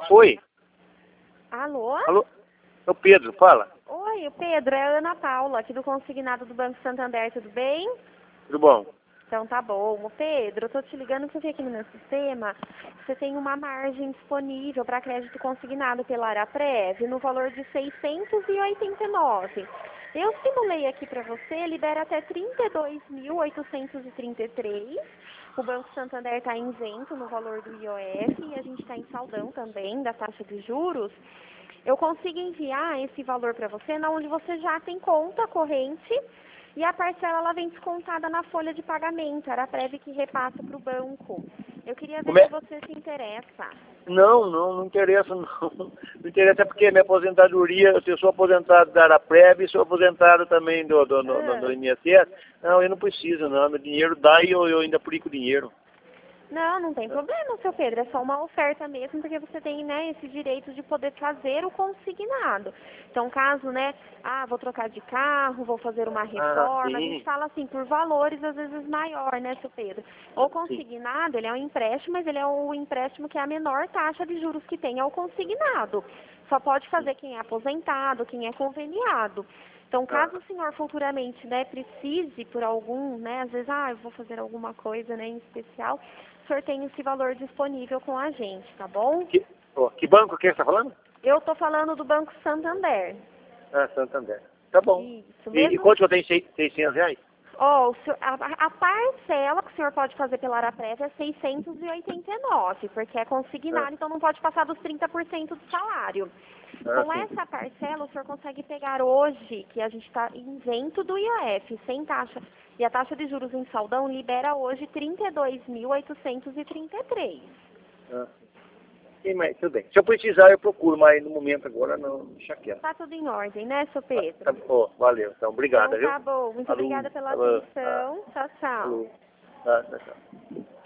Oi. Alô? Alô? É o Pedro, fala. Oi, o Pedro, é a Ana Paula, aqui do Consignado do Banco Santander, tudo bem? Tudo bom? Então tá bom. Ô, Pedro, eu tô te ligando porque aqui no meu sistema você tem uma margem disponível para crédito consignado pela Araprev no valor de 689. Eu simulei aqui para você, libera até 32.833. O Banco Santander está isento no valor do IOF e a gente está em saldão também da taxa de juros. Eu consigo enviar esse valor para você na onde você já tem conta corrente e a parcela ela vem descontada na folha de pagamento, era a Prev que repassa para o banco. Eu queria ver Como é? se você se interessa. Não interessa não. Não interessa porque minha aposentadoria, eu sou aposentado da Araprev e sou aposentado também do INSS. Não, eu não preciso não, meu dinheiro dá e eu ainda aplico dinheiro. Não, não tem problema, seu Pedro, é só uma oferta mesmo, porque você tem, né, esse direito de poder fazer o consignado. Então, caso, né, vou trocar de carro, vou fazer uma reforma, a gente fala assim, por valores às vezes maior, né, seu Pedro? O consignado, ele é um empréstimo, mas ele é o empréstimo que é a menor taxa de juros que tem, é o consignado. Só pode fazer quem é aposentado, quem é conveniado. Então, caso o senhor futuramente, né, precise por algum, né, às vezes, eu vou fazer alguma coisa, né, em especial, o senhor tem esse valor disponível com a gente, tá bom? Que banco que você está falando? Eu tô falando do Banco Santander. Ah, Santander. Tá bom. Isso E mesmo. quanto eu tenho? R$ 600? A parcela que o senhor pode fazer pela Araprev é 689, porque é consignado, então não pode passar dos 30% do salário. Com essa parcela, o senhor consegue pegar hoje, que a gente está isento do IOF, sem taxa, e a taxa de juros em saldão libera hoje 32.833. Sim, mas tudo bem. Se eu precisar, eu procuro, mas no momento agora não, deixa quieto. Tá tudo em ordem, né, seu Pedro? Valeu, então, obrigado, Então viu? tá bom, muito Alô, obrigada pela alô, atenção. Tchau, tchau. alô. Tchau.